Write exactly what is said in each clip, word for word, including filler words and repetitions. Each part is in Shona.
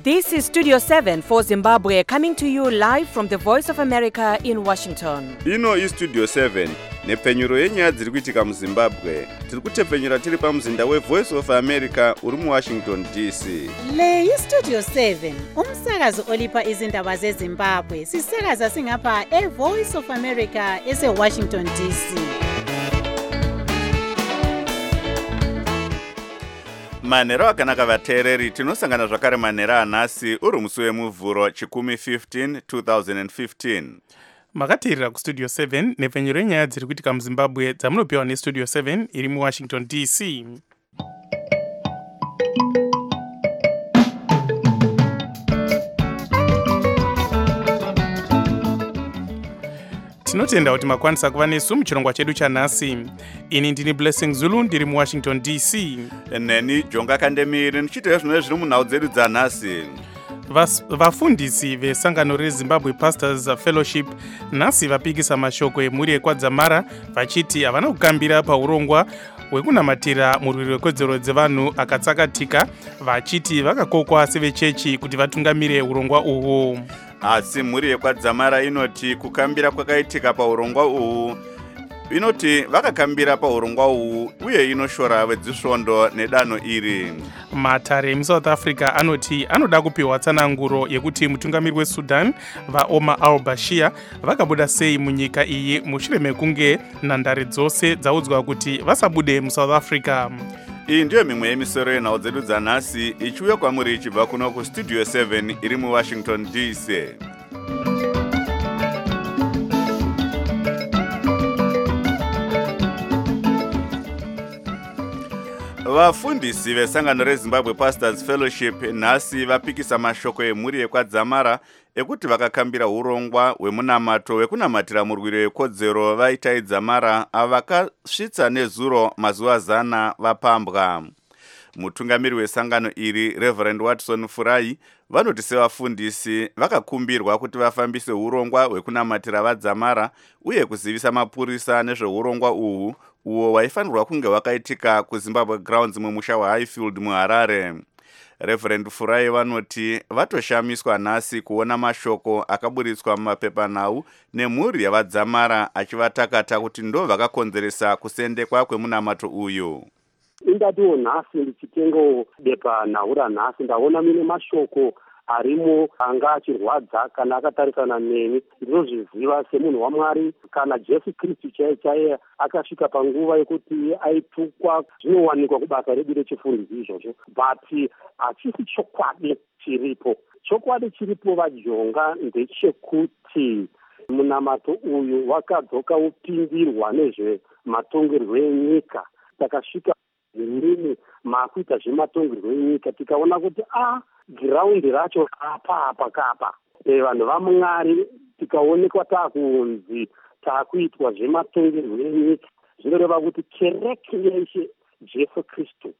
This is Studio seven for Zimbabwe, coming to you live from the Voice of America in Washington. Ino is Studio seven, nepfenyuro yenyaya dziri kuitika muZimbabwe. Tiri kutepfenyura tiri pamuzinda weVoice of America uri muWashington D C. Le iStudio seven, umsakazo olipa izindaba zeZimbabwe. Sisakaza singapha eVoice of America eseWashington D C. Manhero akanaka vateereri, tinosangana zvakare manhero anhasi uri musi wemuvhuro chikumi fifteen twenty fifteen. Makateerera kuStudio seven nepfenyuro yenyaya dziri kuitika muZimbabwe dzamunopiwa neStudio seven iri muWashington D C. Tinotenda kuti makwanisa kuva nesu muchirongwa chedu chanhasi. Ini ndini Blessing Zulu ndiri muWashington D C. Neni Jonga Kandemiri ndichiteera zvinova zviri munhau dzedu dzanhasi. Vafundisi vesangano reZimbabwe Pastors Fellowship nhasi vapikisa mashoko emhuri yekwadzamara vachiti havana kukambira paurongwa hwekunamatira murwiri wekodzero dzevanhu akatsakatika, vachiti vakakokwa sevechechi kuti vatungamire urongwa uhwu. Asi mhuri yekwadzamara inoti kukambira kwakaitika paurongwa uhwu, inoti vakakambira paurongwa uhwu uye inoshora vedzisvondo nedanho iri. Matare emuSouth Africa anoti anoda kupiwa tsananguro yekuti mutungamiri weSudan vaOmar al-Bashir vakabuda sei munyika iyi mushure mekunge nhandare dzose dzaudzwa kuti vasabude muSouth Africa. Iyi ndiyo mimwe yemisoro yenhau dzedu dzanhasi ichiuya kwamuri ichibva kuno kuStudio seven iri muWashington D C. Vafundisi vesangano reZimbabwe Pastors Fellowship nhasi vapikisa mashoko emhuri yekwadzamara ekuti vakakambira urongwa hwemunamato wekunamatira murwiri wekodzero vaitai dzamara avakasvitsa nezuro mazuva zana vapambwa. Mutungamiri wesangano iri Reverend Watson Furai vanoti sevafundisi vakakumbirwa kuti vafambise urongwa hwekunamatira vadzamara uye kuzivisa mapurisa nezveurongwa uhwu uwo waifanirwa kunge wakaitika kuZimbabwe Grounds mumusha weHighfield muHarare. Reverend Furai vanoti vatoshamiswa nhasi kuona mashoko akaburitswa mumapepanhau nemhuri yavadzamara achivatakata kuti ndo vakakonzeresa kusendekwa kwemunamato uyu. Indatiwo nhasi ndichitengo bepa nhau ranhasi ndaona mine mashoko arimo anga achirwadza kana akatarisana neni. Ndinozviziva semunhu waMwari kana Jesu Kristu chaiye chaiye akasvika panguva yekuti aitukwa zvinowanikwa kubasa redu rechifundisi izvozvo, but hachisi chokwadi chiripo. Chokwadi chiripo vaJonga ndechekuti munamato uyu wakadzoka upindirwa nezvematongerwo enyika. Takasvika zvirini makuita zvematongerwo enyika tikaona kuti a giraundi racho apa apa kapa e, vanhu vaMwari tikaonekwa taakunzi taakuitwa zvematongerwo enyika, zvinoreva kuti kereke yeshe Jesu Kristu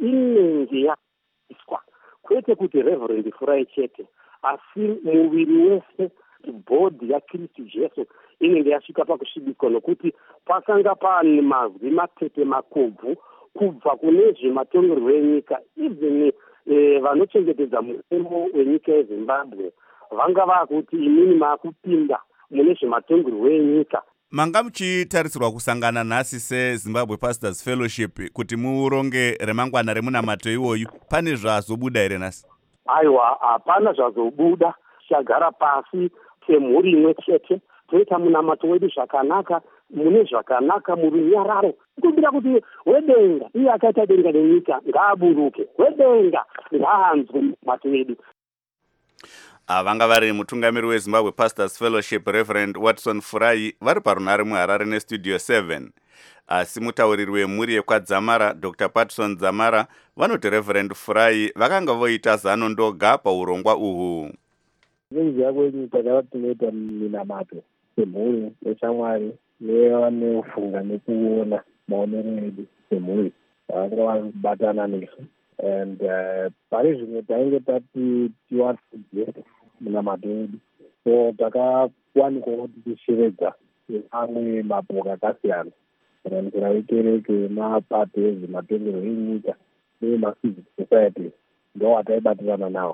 inenge yaiswa, kwete kuti Reverend Furai chete asi muviri wese bhodhi yaKristu Jesu inenge yasvika pakusvibiswa, nokuti pasanga pane mazwi matete makobvu kubva kune zvematongerwo enyika. Even eh, vanochengetedza mutemo wenyika yeZimbabwe vanga vakuti imini maakupinda mune zvematongerwo enyika. Manga muchitarisirwa kusangana nhasi seZimbabwe Pastors Fellowship kuti muuronge remangwana remunamato iwoyu, pane zvazobuda here nhasi? Aiwa, hapana zvazobuda. Tichagara pasi semhuri imwe chete toita munamato wedu zvakanaka, mune zvakanaka murunyararo, kumbira kuti wedenga iye akaita denga nenyika ngaaburuke, wedenga ngaahanzwe munamato wedu. Vanga vari mutungamiri weZimbabwe Pastors Fellowship Reverend Watson Furai vari parunhare muHarare neStudio seven. Asi mutauriri wemhuri yekwadzamara Doctor Patson Dzamara vanoti Reverend Furai vakanga voita zano ndoga paurongwa uhwu. Zinjia kwedu takava tunoita minamato semhuri yeshamwari nevanofunga nekuona maonero edu semhuri vanga vabatana nesu, and pane zvimwe tainge tati tiwafudze munamato edu, so takawanikwawo tichishevedza amwe mapoka akasiyana kurangira vekereke, mapato ezvematongerwo enyika nemacivic society ndo wataibatirana nawo.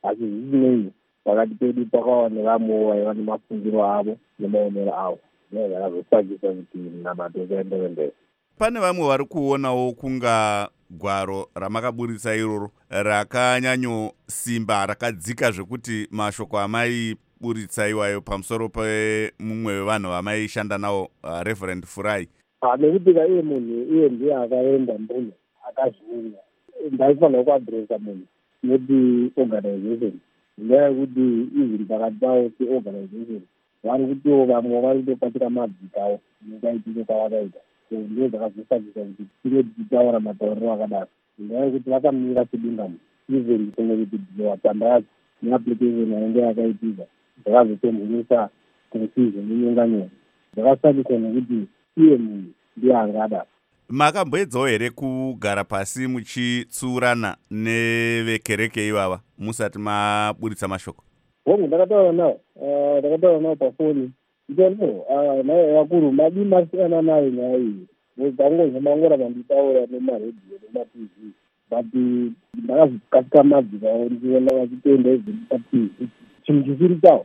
asi zvisinei pakati pedu pakawa nevamwewo vaiva nemafungiro avo nemaonero avo zvakazosakisa kuti minamato ikaendere mberi. Pane vamwe vari kuonawo kunga gwaro ramakaburitsa iroro rakanyanyosimba rakadzika zvekuti mashoko amaiburitsa iwayo pamusoro pemumwe wevanhu vamaishanda nawo uh, Reverend Furai. Nekuti ka iye munhu iye ndiye akaenda mbune akazviuya ndaifanira kuadresa munhu noti organization ngendaa yekuti izviri pakati pavo seorganization vari kutiwo vamwe vari kutopatira madzikawo nekaitike kwavakaita ndio zvakazosakisa kuti tine tichitaura matauriro akadaro ngendaa yekuti vakamira sedingamu even kunge kuti dzowatamba yacho neapplication yainge yakaitika zvakazotembunisa confusion nenyonganyonga zvakasakisa nekuti iye munhu ndiye angadaro. Makamboedzawo here kugara pasi muchitsurana nevekereke ivava musati maburitsa mashoko? Hongu ndakataura nawo ndakataura nawo pafoni itono naye vakuru madi masiyana nayo nyaya iyi dzangozomangora vanditaura nemaredhiyo nematv but ndakazvikasika madzikawo ndichiona vachitenda ezvematv chinhu chisiri chawo.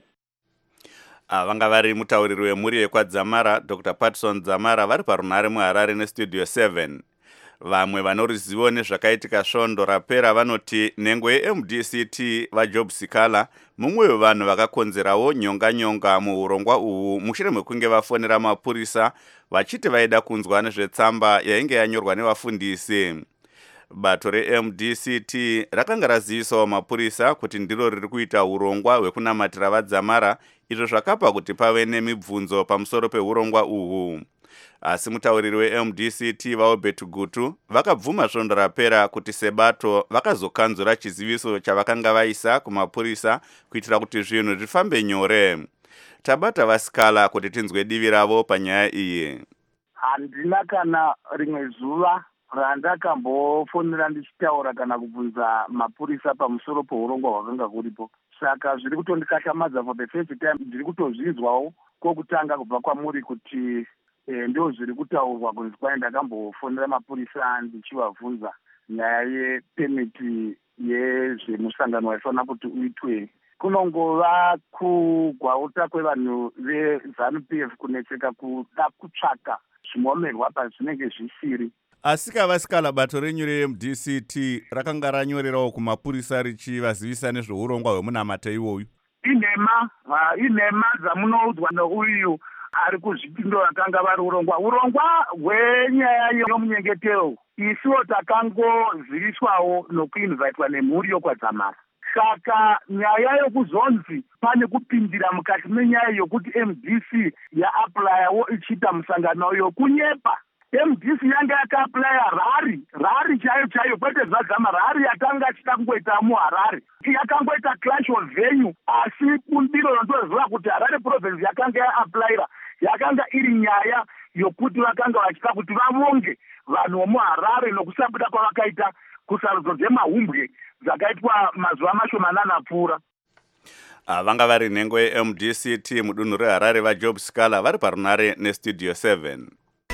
Ah, vanga vari mutauriri wemhuri yekwadzamara Doctor Patson Dzamara vari parunhare muHarare nestudio seven. Vamwe vanoruzivo nezvakaitika svondo rapera vanoti nhengo ye-M D C T vaJob Sikala mumwe wevanhu vakakonzerawo nyonga-nyonga muurongwa uhu mushure mekunge vafonera mapurisa vachiti vaida kunzwa nezvetsamba yainge yanyorwa nevafundisi. Bato re-M D C T rakanga razivisawo mapurisa kuti ndiro riri kuita urongwa hwekunamatira vadzamara, izvo zvakapa kuti pave nemibvunzo pamusoro peurongwa uhu. Asi mutauriri we-M D C T vaObert Gutu vakabvuma svondo rapera kuti sebato vakazokanzura chiziviso chavakanga vaisa kumapurisa kuitira kuti zvinhu zvifambe nyore. Tabata vaSikala kuti tinzwe divi ravo panyaya iyi. Handina kana rimwe zuva randakambofonera ndichitaura kana kubvunza mapurisa pamusoro peurongwa hwakanga kuripo. Saka zviri kutondikashamadza for the first time ndiri kutozvizwawo kwokutanga kubva kwamuri kuti eh, ndio zviri kutaurwa kunzi kwai ndakambofonera mapurisa ndichivabvunza nyaya yepemiti yezvemusangano waifanira kuti uitwe. Kunongova kugwauta kwevanhu veZANU-P F kunetseka kuda kutsvaka zvimomerwa pazvinenge zvisiri. Asika vaSikala bato renyu re-M D C T rakanga ranyorerawo kumapurisa richivazivisa nezveurongwa hwemunamata iwoyu. Inhema inhema dzamunoudzwa neuyu ari kuzvipindura kanga vari urongwa urongwa hwenyaya yomunyengetero isiwo takangoziviswawo nokuinvitwa nemhuri yokwadzamara. Saka nyaya yokuzonzi pane kupindira mukati menyaya yokuti M D C yaaplayawo ichiita musangano yokunyepa. M D C yanga yakaaplaya rari rari chayo chayo kwete zvadzama rari yakanga achida kungoita muHarare yakangoita clash of venue, asi kundiro rondoziva kuti Harare province yakanga yaaplayira yakanga iri nyaya yokuti vakanga vachida kuti vavonge vanhu vomuHarare nokusabuda kwavakaita kusarudzo dzemahumbwe dzakaitwa mazuva mashomanana pfuura. Vanga vari nhengo ye-M D C T mudunhu reHarare vaJob Sikala vari parunhare nestudio seven.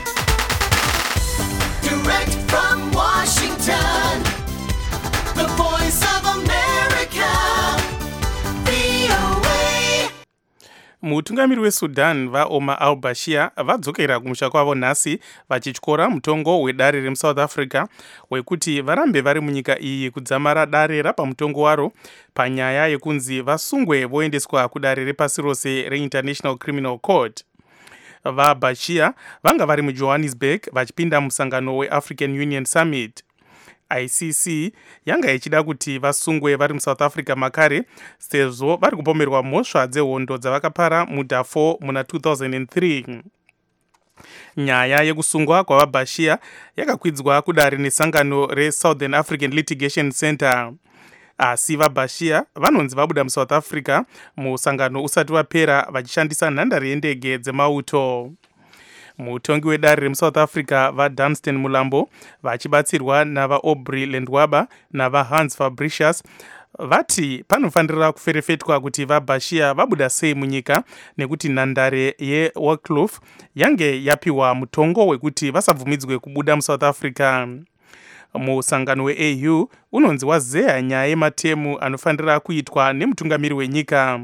Direct from Washington, the voice of America, V O A. Mutungamiri weSudan vaOmar al-Bashir vadzokera kumusha kwavo nhasi vachityora mutongo wedare remuSouth Africa wekuti varambe vari munyika iyi kudzamara dare rapamutongo waro panyaya yekunzi vasungwe voendeswa kudare repasi rose reInternational Criminal Court. VaBashir vanga vari muJohannesburg vachipinda musangano weAfrican Union Summit. I C C yanga ichida kuti vasungwe vari muSouth Africa makare sezvo vari kupomerwa mhosva dzehondo dzavakapara muDarfur muna two thousand three. Nyaya yekusungwa kwavaBashir yakakwidzwa kudare nesangano reSouthern African Litigation Center. Asi vaBashir vanonzi vabuda muSouth Africa musangano usati wapera vachishandisa nhandare yendege dzemauto. Mutongi wedare remuSouth Africa vaDunstan Mulambo vachibatsirwa navaAubrey Lendwaba navaHans Fabricius vati panofanira kuferefetwa kuti vaBashir vabuda sei munyika nekuti nhandare yeWaucloof yange yapiwa mutongo wekuti vasabvumidzwe kubuda muSouth Africa. Musangano we-A U unonzi wazeya nyaya yematemu anofanira kuitwa nemutungamiri wenyika.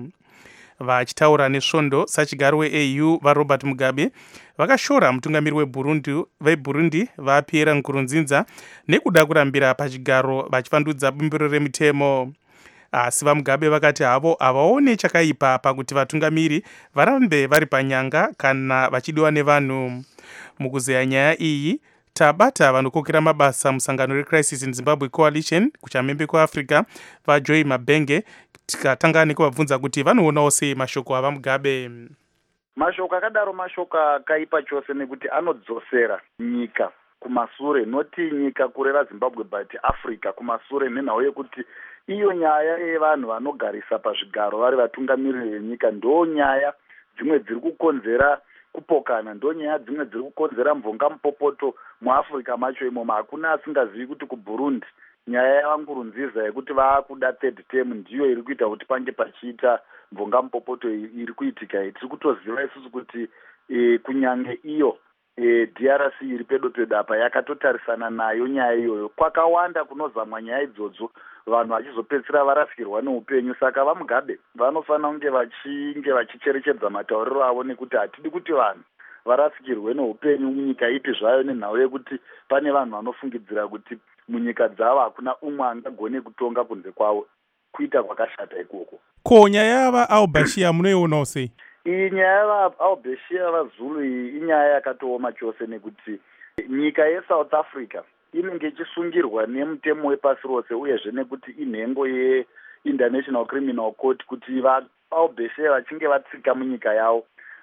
Vachitaura nesvondo sachigaro we-A U vaRobert Mugabe vakashora mutungamiri weBurundi veBurundi vaPierre Nkurunziza nekuda kurambira pachigaro vachivandudza bumbiro remitemo. Asi vaMugabe vakati havo havaone chakaipa pakuti vatungamiri varambe vari panyanga kana vachidiwa nevanhu. Mukuzeya nyaya iyi tabata vanokokera mabasa musangano reCrisis in Zimbabwe Coalition kuchamhembe kuAfrica vaJoy Mabenge tikatanga nekuvabvunza kuti vanoonawo sei mashoko avaMugabe. Mashoko akadaro mashoko akaipa chose nekuti anodzosera nyika kumasure, noti nyika kureva Zimbabwe but Africa kumasure, nenhau yekuti iyo nyaya yevanhu vanogarisa pazvigaro vari vatungamiriri venyika ndo nyaya dzimwe dziri kukonzera kupokana, ndo nyaya dzimwe dziri kukonzera mvonga mupopoto muAfrica macho imomo. Hakuna asingazivi kuti kuBurundi nyaya yaNkurunziza yekuti vaakuda third term ndiyo iri kuita kuti pange pachiita mvonga mupopoto iri kuitika. Tiri kutoziva isusu kuti e, kunyange iyo e, D R C iri pedo pedo apa yakatotarisana nayo nyaya iyoyo. Kwakawanda kunozamwa nyaya idzodzo vanhu vachizopedzisira varasikirwa neupenyu. Saka vaMugabe vanofanira kunge vachinge vachicherechedza matauriro avo, nekuti hatidi kuti vanhu varasikirwe neupenyu munyika ipi zvayo, nenhau yekuti pane vanhu vanofungidzira kuti munyika dzavo hakuna umwe angagone kutonga kunze kwavo. Kuita kwakashata ikoko. Ko nyaya yava Albashia munoiona sei? Iyi nyaya yava Albashia vaZulu iyi inyaya yakatooma chose, nekuti nyika yeSouth Africa inenge ichisungirwa nemutemo wepasi rose, uyezve nekuti inhengo yeInternational Criminal Court kuti vaAlbashir vachinge vatsika munyika yavo,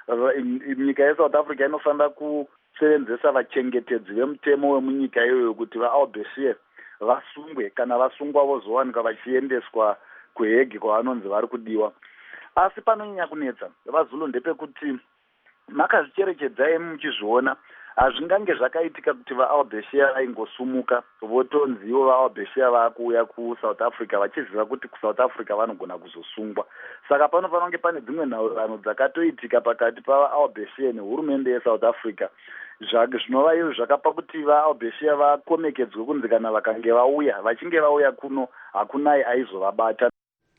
nyika yeSouth Africa inofanira kusevenzesa vachengetedzi vemutemo wemunyika iyoyo kuti vaAlbashir vasungwe, kana vasungwa vozowanika vachiendeswa kuHague kwavanonzi vari kudiwa. Asi panonyanya kunetsa vaZulu ndepekuti makazvicherechedzai muchizviona hazvingange zvakaitika kuti vaAlbashir vaingosumuka votonziwo vaAlbashir vaakuuya kuSouth Africa vachiziva kuti kuSouth Africa vanogona kuzosungwa. Saka panofanira kunge pane dzimwe nhaurirano dzakatoitika pakati pavaAlbashir nehurumende yeSouth Africa zvinova izvo zvakapa kuti vaAlbashir vakomekedzwe kunzi kana vakange vauya vachinge vauya kuno hakunai aizovabata.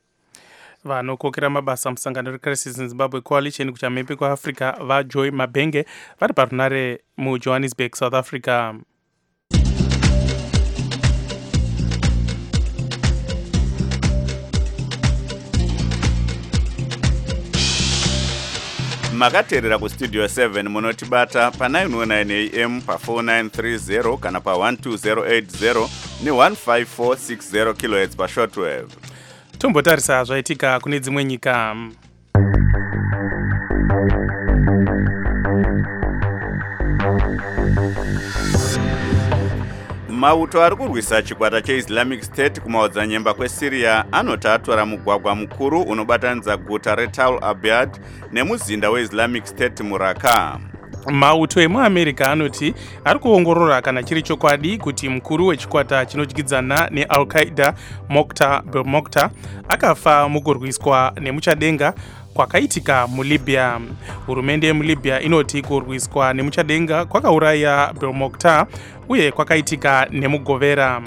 Vanokokera mabasa musangano reCrisis in Zimbabwe Coalition kuchamhembe kuAfrica vaJoy Mabenge vari parunare muJohannesburg, South Africa. makateerera kustudio seven munotibata pa nine oh nine A M pa four nine three zero kana pa one two zero eight zero ne one five four six zero kilohertz pa shortwave. Tombotarisa zvaitika kune dzimwe nyika. Mauto ari kurwisa chikwata cheIslamic State kumaodzanyemba kweSyria anoti atora mugwagwa mukuru unobatanidza guta reTal Abyad nemuzinda weIslamic State muRaqqa. Mauto emuAmerica anoti ari kuongorora kana chiri chokwadi kuti mukuru wechikwata chinodyidzana neAl-Qaeda Mokhtar Belmokhtar akafa mukurwiswa nemuchadenga kwakaitika muLibya. Hurumende yemuLibya inoti kurwiswa nemuchadenga kwakauraya Belmokhtar uye kwakaitika nemugovera.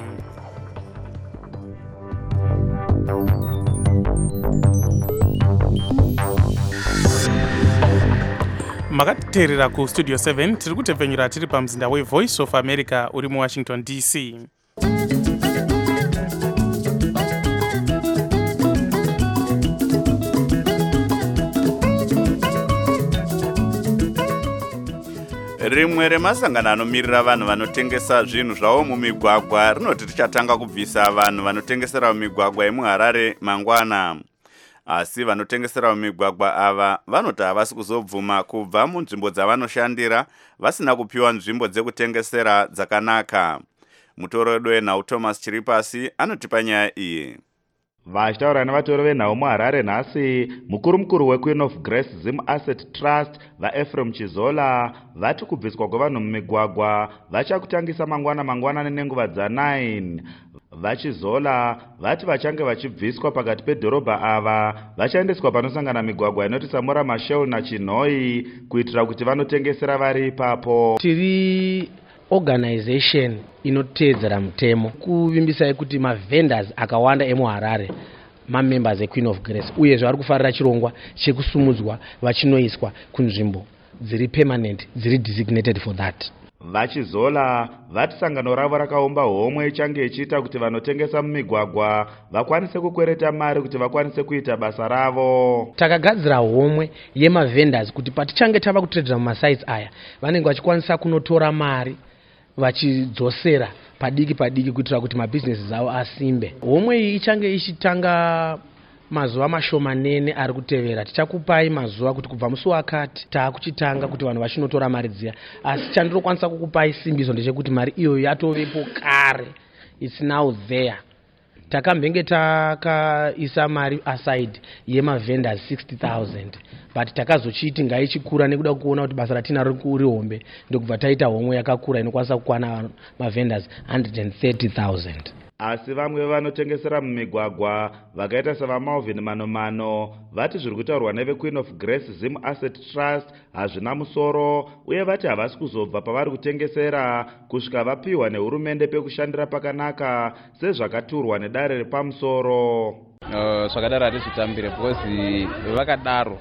Makateerera ku Studio seven tiri kutepfenyura tiri pamzinda weVoice of America uri muWashington D C. Rimwe remasangano anomirira vanhu vanotengesa zvinhu zvavo mumigwagwa rinoti tichatanga kubvisa vanhu vanotengesera mumigwagwa yemuHarare mangwana. Asi vanotengesera mumigwagwa ava vanoti havasi kuzobvuma kubva munzvimbo dzavanoshandira vasina kupiwa nzvimbo dzekutengesera dzakanaka. Mutoro wenhau Thomas Chiripasi anotipa nyaya iyi. Vachitaura nevatoro venhau muHarare nhasi, mukuru mukuru weQueen of Grace Zim Asset Trust vaEphraim Chizola vati kubviswa kwevanhu mumigwagwa vachakutangisa mangwana mangwanani nenguva dza9. Vachizola vati vachange vachibviswa pakati pedhorobha ava vachaendeswa panosangana migwagwa inoti Samora Machel naChinhoi kuitira kuti vanotengesera vari ipapo. Tiri organization inoteedzera mutemo kuvimbisai kuti mavendors akawanda emuharare mamembers equeen of grace uyezve vari kufarira chirongwa chekusumudzwa vachinoiswa kunzvimbo dziri permanent dziri designated for that. vachizola vati sangano ravo rakaumba homwe ichange ichiita kuti vanotengesa mumigwagwa vakwanise kukwereta mari kuti vakwanise kuita basa ravo. Takagadzira homwe yemavendors kuti patichange tava kutredera mumasites aya vanenge vachikwanisa kunotora mari vachidzosera padiki padiki kuitira kuti mabhizinesi avo asimbe. Homwe iyi ichange ichitanga mazuva mashomanene ari kutevera. Tichakupai mazuva kuti kubva musi wakati taakuchitanga kuti vanhu vachinotora mari dziya, asi chandinokwanisa kukupai simbiso ndechekuti mari iyoyo yatovepo kare, it's now there. Takambenge takaisa mari aside yemavendors sixty thousand, but takazochiti ngaichikura nekuda kuona kuti basa ratinaro kuri hombe ndokubva taita homwe yakakura inokwanisa kukwana mavendors one hundred thirty thousand. asi vamwe vanotengesera mumigwagwa vakaita savamalvin manomano vati zviri kutaurwa nevequeen of grace zim asset trust hazvina musoro uye vati havasi kuzobva pavari kutengesera kusvika vapiwa nehurumende pekushandira pakanaka sezvakaturwa nedare repamusoro. Uh, zvakadaro hatizvitambire because vakadaro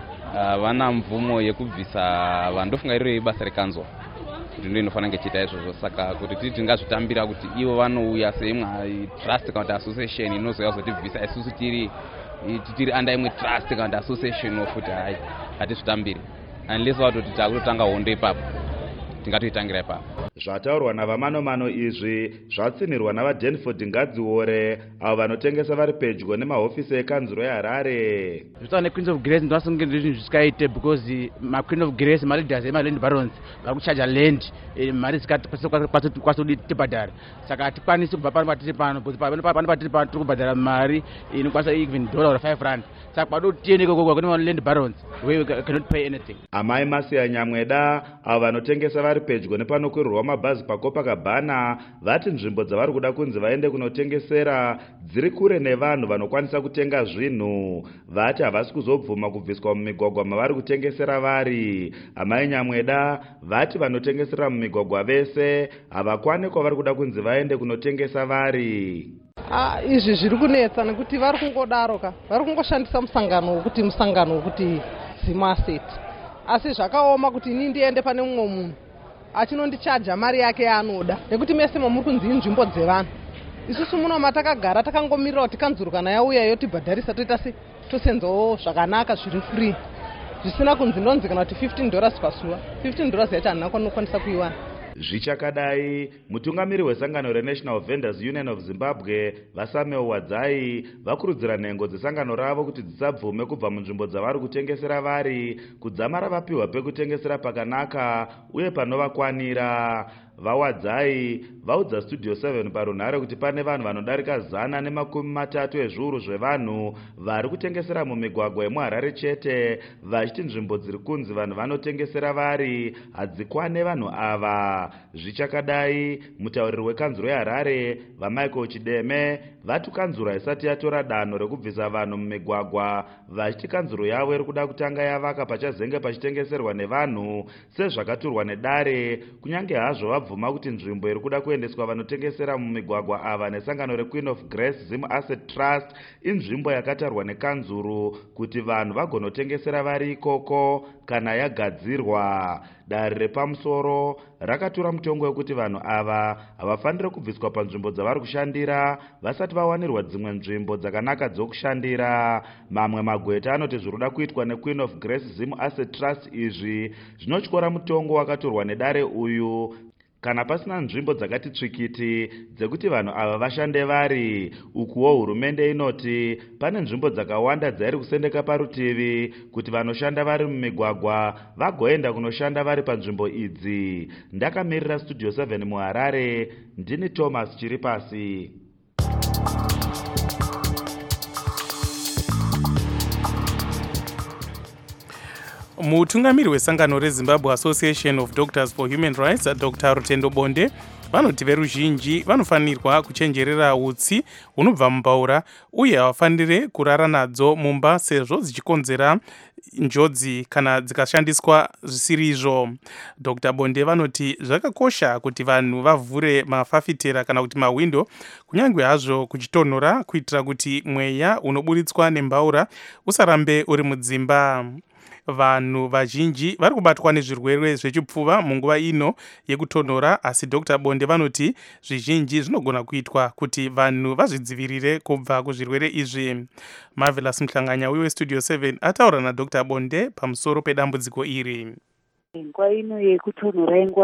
uh, vana mvumo yekubvisa vandofunga iriro ibasa rekanzwa kuti ndo inofanira ngechiita izvozvo, saka kuti titi tingazvitambira kuti ivo vanouya seimwe trust kana kuti association inozoya kuzotibvisa isusu tiri tiri under imwe trust kana kuti association futi hai hatizvitambiri unless vatoti takutotanga hondo ipapo tingatoitangira ipapo. zvataurwa navamanomano izvi zvatsinirwa navadenford ngadziore avo vanotengesa vari pedyo nemahofisi ekanzuro yeharare. zvitaura nequeens of grace ndinoasunge ndizvinhu zvisikaite because maqueen of grace maleaders emaland barons vari kuchaja land mari zikakwanisa tibhadhare, saka hatikwanisi kubva pano patiri pano pano patiri pano tiri kubhadhara mari inokwanisa even dollar or five rand, saka pado tiende kokoko kune maland barons we cannot pay anything. amai masiya nyamweda avo vanotengesa vari pedyo nepanokwirirwa mabhazi paCopacabana vati nzvimbo dzavari kuda kunzi vaende kunotengesera dziri kure nevanhu vanokwanisa kutenga zvinhu. Vati havasi kuzobvuma kubviswa mumigwagwa mavari kutengesera vari. Amai nyamweda vati vanotengesera mumigwagwa vese havakwani kwavari kuda kunzi vaende kunotengesa vari. Ah, izvi zviri kunetsa nekuti vari kungodaro ka vari kungoshandisa musangano wekuti musangano wekuti Zim Asset, asi zvakaoma kuti ini ndiende pane mumwe munhu achinondichaja mari yake yaanoda nekuti mese muri kunzi inzvimbo dzevanhu. Isusu muno matakagara takangomirira kuti kanzuro kana yauya yotibhadharisa toita se tosenzawo zvakanaka zviri free zvisina kunzi ndonzi kana kuti fifteen dollars pasuwa. fifteen dollars yacho handina kwanisa kuiwana. Zvichakadai, mutungamiri wesangano reNational Vendors Union of Zimbabwe Vasamuel Wadzai vakurudzira nhengo dzesangano ravo kuti dzisabvume kubva munzvimbo dzavari kutengesera vari kudzamara vapiwa pekutengesera pakanaka uye panovakwanira. Vawadzai vaudza Studio seven parunhare kuti pane vanhu vanodarika zana nemakumi matatu ezviuru zvevanhu vari kutengesera mumigwagwa yemuHarare chete, vachiti nzvimbo dziri kunzi vanhu vanotengesera vari hadzikwane vanhu ava. Zvichakadai, mutauriri wekanzuro yeHarare vaMichael Chideme vati kanzuro haisati yatora danho rekubvisa vanhu mumigwagwa, vachiti kanzuro yavo iri kuda kutanga yavaka pachazenge pachitengeserwa nevanhu sezvakaturwa nedare, kunyange hazvo vabvuma kuti nzvimbo iri kuda kuendeswa vanotengesera mumigwagwa ava nesangano reQueen of Grace Zim Asset Trust inzvimbo yakatarwa nekanzuro kuti vanhu vagonotengesera vari ikoko kana yagadzirwa. Dare repamusoro rakatura mutongo wekuti vanhu ava havafaniri kubviswa panzvimbo dzavari kushandira vasati vawanirwa dzimwe nzvimbo dzakanaka dzokushandira. Mamwe magweta anoti zviruda kuitwa neQueen of Grace Zim Asset Trust izvi zvinotyora mutongo wakatorwa nedare uyu kana pasina nzvimbo dzakati tsvikiti dzekuti vanhu ava vashande vari. Ukuwo hurumende inoti pane nzvimbo dzakawanda dzairi kusendeka parutivi kuti vanoshanda vari mumigwagwa vagoenda kunoshanda vari panzvimbo idzi. Ndakamirira Studio seven muHarare, ndini Thomas Chiripasi. Mutungamiri wesangano reZimbabwe Association of Doctors for Human Rights Doctor Rutendo Bonde vanoti veruzhinji vanofanirwa kuchenjerera utsi hunobva mumbaura uye havafanire kurara nadzo mumba sezvo zichikonzera njodzi kana dzikashandiswa zvisiri izvo. Dr Bonde vanoti zvakakosha kuti vanhu vavhure mafafitera kana kuti mahwindo kunyange hazvo kuchitonhora kuitira kuti mweya unoburitswa nembaura usarambe uri mudzimba. Vanhu vazhinji vari kubatwa nezvirwere zvechipfuva munguva ino yekutonhora, asi Dr Bonde vanoti zvizhinji zvinogona kuitwa kuti vanhu vazvidzivirire kubva kuzvirwere izvi. Marvelous Mhlanganya weStudio seven ataura naDr Bonde pamusoro pedambudziko iri. Nguva ino yekutonhora inguva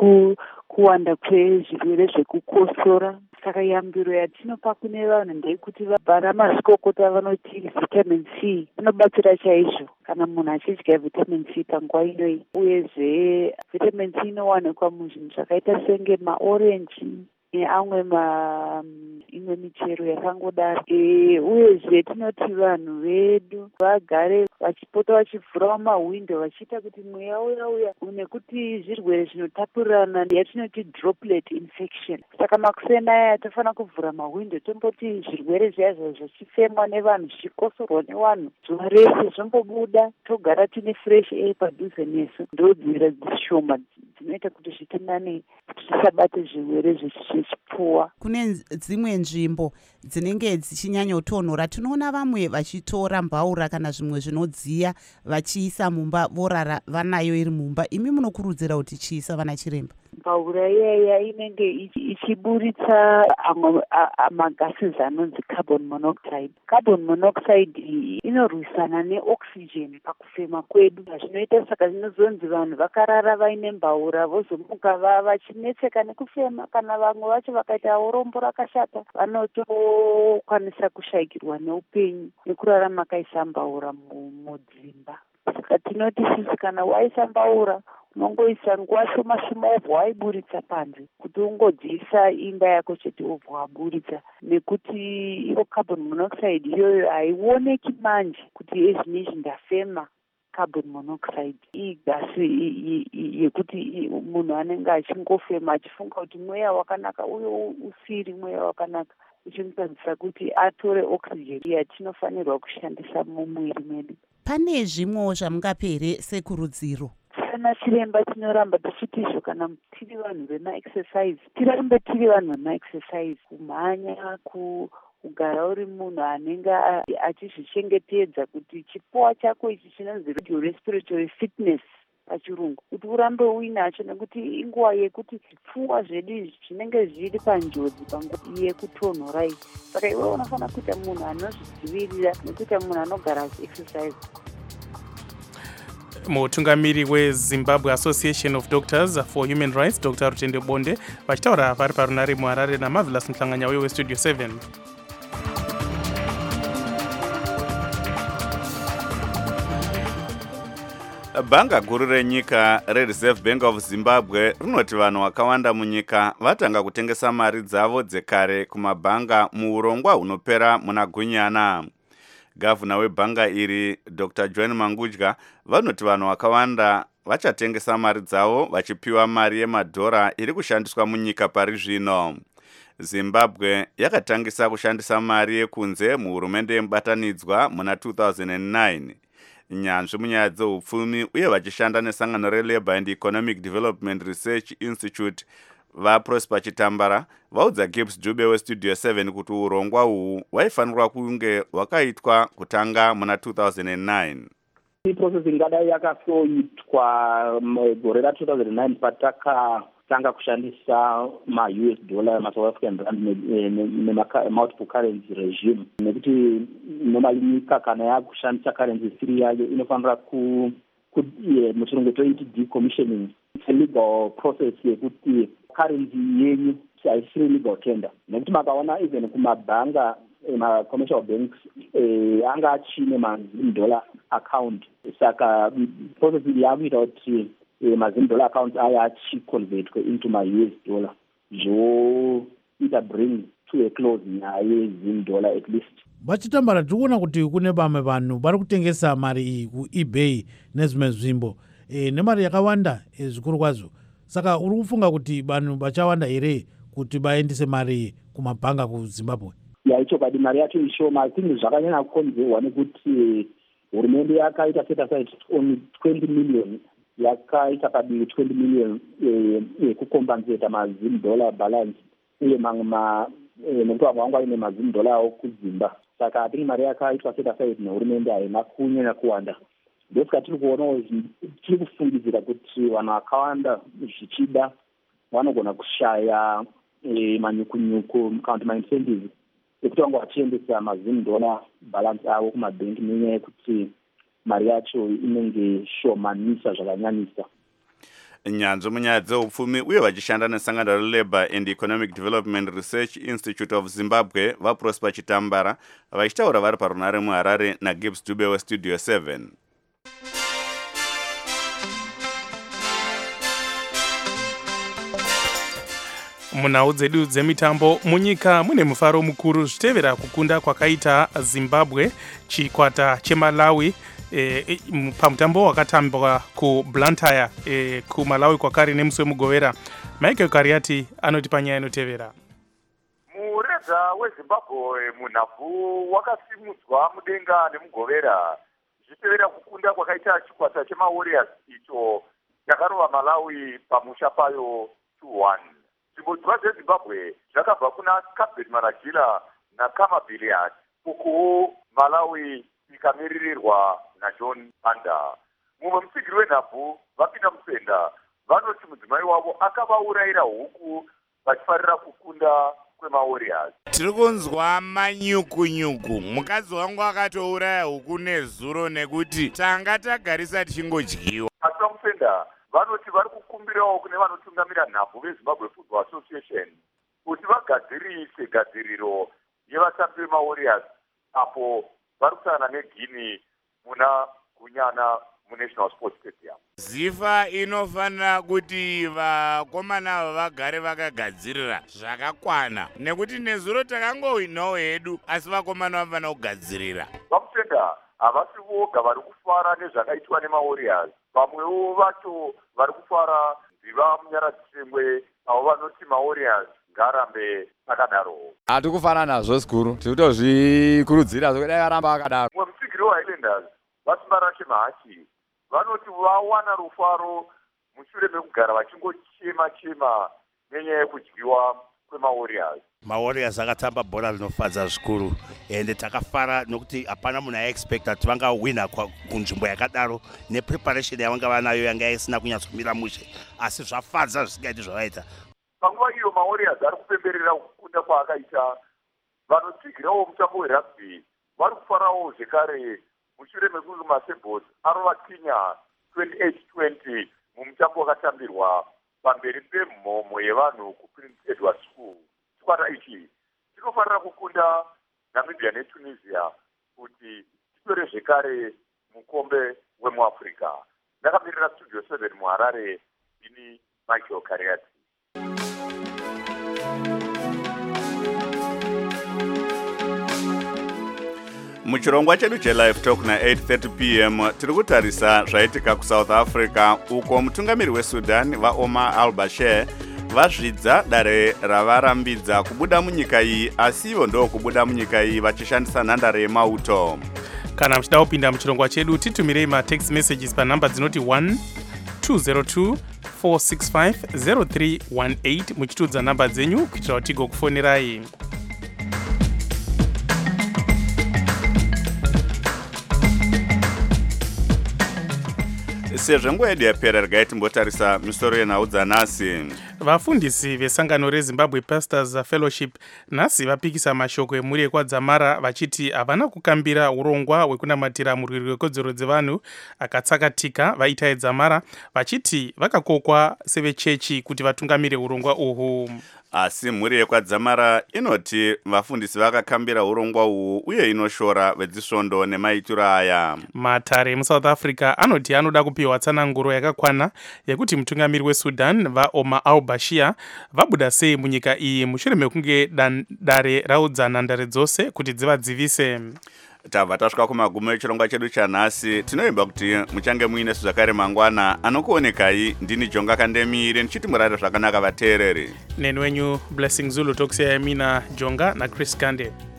yekuwanda kwezvirwere zvekukosora. Saka yambiro yatinopa kune vanhu ndeyekuti vana mazvikokota vanoti vitamin C inobatsira chaizvo kana munhu achidya vitamin C panguva inoyi. Uyezve vitamin C inowanikwa muzvinhu zvakaita senge maorenji neamwe ma imwe michero yakangodaro. E, uyezve tinoti vanhu vedu vagare vachipota vachivhurawo mahwindo vachiita kuti mweya uya uya nekuti zvirwere zvinotapurirana yatinoti droplet infection. Saka makusena aya tofanira kuvhura mahwindo tomboti zvirwere zviya zvichifemwa nevanhu zvichikosorwa nevanhu zuva rese zvombobuda togara tine fresh air padhuze nesu. Ndodzira dzishoma dzinoita kuti zvitinane kuti tisabate zvirwere zvechipfuwa. Kune dzimwe nzvimbo dzinenge dzichinyanyotonhora tinoona vamwe vachitora mbaura kana zvimwe zvinodziya vachiisa mumba vorara vanayo iri mumba. Imi munokurudzira kuti chiisa vana chiremba? Mbaura iyaya inenge ichiburitsa amwe magases anonzi carbon monoxide. Carbon monoxide inorwisana neoxygen pakufema kwedu. Zvinoita saka zvinozonzi vanhu vakarara vaine mbaura vozomuka vachinetseka nekufema, kana vamwe vacho vakaita urombo rakashata vanotokwanisa kushayikirwa neupenyu nekurarama akaisa mbaura mudzimba. Saka tinoti sisi kana waisa mbaura unongoisa nguva shoma shoma wobva waiburitsa panze kuti ungodziisa imba yako chete wobva waburitsa, nekuti iyo carbon monoxide iyoyo haioneki manje kuti ezvinezvi ndafema carbon monoxide. Iyi gasi yekuti munhu anenge achingofema achifunga kuti mweya wakanaka uyo usiri mweya wakanaka, uchimutadzisa kuti atore oxygen yatinofanirwa kushandisa mumwiri medu. Pane zvimwewo zvamungapere sekurudziro? Sana chiremba tinoramba tichitizvo kana tiri vanhu vema-exercise tirambe tiri vanhu vema-exercise, kumhanya, kugara uri munhu anenge achizvichengetedza kuti chipfuwa chako ichi chinonzi respiratory fitness pachirungu, kuti urambe uinacho, nekuti inguva yekuti zvipfuwa zvedu izvi zvinenge zviri panjodzi panguva yekutonhora iyi. Saka iwe unofanira kuita munhu anozvidzivirira nekuita munhu anogara achi-exercise. Mutungamiri weZimbabwe Association of Doctors for Human Rights Dr Rutende Bonde vachitaura vari parunare muHarare naMarvelous Mhlanganya weStudio seven. Bhanga guru renyika reReserve Bank of Zimbabwe rinoti vanhu vakawanda munyika vatanga kutengesa mari dzavo dzekare kumabhanga muurongwa hunopera muna Gunyana. Gavana webhanga iri Dr John Mangudya vanoti vanhu vakawanda vachatengesa mari dzavo vachipiwa mari yemadhora iri kushandiswa munyika pari zvino. Zimbabwe yakatangisa kushandisa mari yekunze muhurumende yemubatanidzwa muna two thousand nine. Nyanzvi munyaya dzeupfumi uye vachishanda nesangano reLabour and Economic Development Research Institute vaProsper Chitambara vaudza Gibbs Dube weStudio seven kuti urongwa uhu waifanirwa kunge wakaitwa kutanga muna two thousand nine. Process ingadai yakasoitwa gore ra two thousand nine patakatanga kushandisa ma-U S dollar, ma-South African rand ne-multiple currency regime, nekuti normally nyika kana yakushandisa currency isiri yayo inofanira ku muchirungu toiti decommissioning. It's a legal process yekuti currency yenyu haisiri legal tender, nekuti makaona even kumabhanga ma-commercial banks anga achine ma-zim dollar account. Saka process iyi yakuita kuti ma-zim dollar accounts aya achiconvertwe into ma-U S dollar, zvoita bring to a close nyaya yezim dollar at least. Vachitambara tikuona kuti kune vamwe vanhu vari kutengesa mari iyi kueBay nezvimwe nzvimbo e, nemari yakawanda e, zvikuru kwazvo. Saka uri kufunga kuti vanhu vachawanda here kuti vaendese mari kumabhanga kuZimbabwe? Ya icho kadi mari yacho ishoma. I think zvakanyanya kukonzerwa nekuti hurumende yakaita set aside only twenty million yakaita padivi twenty million yekukompensata mazim dollar balance uye mamwe nekuti vamwe vangu vaine mazim dollar avo kudzimba. Saka atingi mari yakaitwa set aside nehurumende haina kunyanya kuwanda. Ndosaka tiri kuonawo tiri kufungidzira kuti vanhu vakawanda zvichida vanogona kushaya manyukunyuku kana kuti maincentives ekuti vange vachiendesa mazim dollar balance avo kumabhengi nenyaya yekuti mari yacho inenge shomanisa zvakanyanyisa. nyanzvi munyaya dzeupfumi uye vachishanda nesangano relabour and economic development research institute of zimbabwe vaprosper chitambara vachitaura vari parunare muharare nagibbs dube westudio seven. munhau dzedu dzemitambo munyika mune mufaro mukuru zvitevera kukunda kwakaita zimbabwe chikwata chemalawi e, pamutambo wakatambwa kublantyre e, kumalawi kwakare nemusi wemugovera. Michael Kariati anoti panyaya inotevera. Mureza weZimbabwe munhabvu wakasimudzwa mudenga nemugovera zvitevera kukunda kwakaita chikwata chemawarriors icho chakarova Malawi pamusha payo two one. Zvibodzwa zveZimbabwe zvakabva kuna Captain Maragila naKama Billiard, uku Malawi ikamiririrwa naJohn Banda. Mumwe musigiri wenhabvu vapinda musenda vanoti mudzimai wavo akavaurayira huku vachifarira kukunda kwemawarriors. Tiri kunzwa manyukunyuku. Mukadzi wangu akatouraya huku nezuro nekuti tanga tagarisa tichingodyiwa. Asi vamusenda vanoti vari kukumbirawo kune vanotungamira nhabvu veZimbabwe Football Association kuti vagadzirise gadziriro yevatambi vemawarriors apo vari kusangana neGuinea muna Gunyana muNational Sports Stadium. Zifa inofanira kuti vakomana vagare vakagadzirira zvakakwana nekuti nezuro takangowinawo hedu asi vakomana vanofanira kugadzirira. Vamusenda havasi voga vari kufara nezvakaitwa nemawarriors, vamwewo vacho vari kufara nziva munyaradzitengwe avo vanoti mawarriors ngarambe akadaro. Hati kufana nazvo zvikuru, tiri kutozvikurudzira kuti dai aramba akadaro. Mumwe musigiri weHighlanders Vasimbarashe Mahachi vanoti vawana rufaro mushure mekugara vachingochema chema nenyaya yekudyiwa kwemawarriors. mawarriors akatamba bhora rinofadza zvikuru ende takafara nokuti hapana munhu aiexpecta kuti vangawina kunzvimbo yakadaro nepreparation yavanga vanayo yanga isina kunyatsomira mushe, asi zvafadza zvisingaiti zvavaita. Panguva iyo mawarriors ari kupemberera kukunda kwaakaita, vanotsigirawo mutambo werugby vari kufarawo zvekare mushure mekunge maSabres arova Kenya twenty-eight twenty mumutambo wakatambirwa pamberi pemhomho yevanhu kuPrince Edward School. Chikwata ichi chinofanira kukunda Namibia neTunisia kuti titore zvekare mukombe wemuAfrica. Ndakamirira Studio seven muHarare, ini Michael Kariati. muchirongwa chedu chelive talk na-eight thirty p m tiri kutarisa zvaitika kuSouth Africa uko mutungamiri weSudan vaOmar al-Bashir vazvidza dare ravarambidza kubuda munyika iyi, asi ivo ndo kubuda munyika iyi vachishandisa nhandare yemauto. Kana muchida kupinda muchirongwa chedu titumirei matext messages panhamba dzinoti one two zero two four six five zero three one eight muchitudza nhamba dzenyu kuitira kuti tigokufonirai. sezvo nguva yedu yapera regai timbotarisa misoro yenhau dzanhasi. Vafundisi vesangano reZimbabwe Pastors Fellowship nhasi vapikisa mashoko emhuri yekwadzamara vachiti havana kukambira urongwa hwekunamatira murwiri wekodzero dzevanhu akatsakatika vaita edzamara, vachiti vakakokwa sevechechi kuti vatungamire urongwa uhwu. Asi mhuri yekwadzamara inoti vafundisi vakakambira urongwa uhwu uye inoshora vedzisvondo nemaitiro aya. Matare muSouth Africa anoti anoda kupiwa tsananguro yakakwana yekuti mutungamiri weSudan vaOmar al-Bashir vabuda sei munyika iyi mushure mekunge dare raudza nhandare dzose kuti dzivadzivise. Tabva tasvika kumagumo echirongwa chedu chanhasi. Tinoimba kuti muchange muine zvakare mangwana. Anokuonekai ndini Jonga Kandemire ndichiti murare zvakanaka vateereri. Neni wenyu Blessing Zulu tokusiyai mina Jonga na Chris Kande.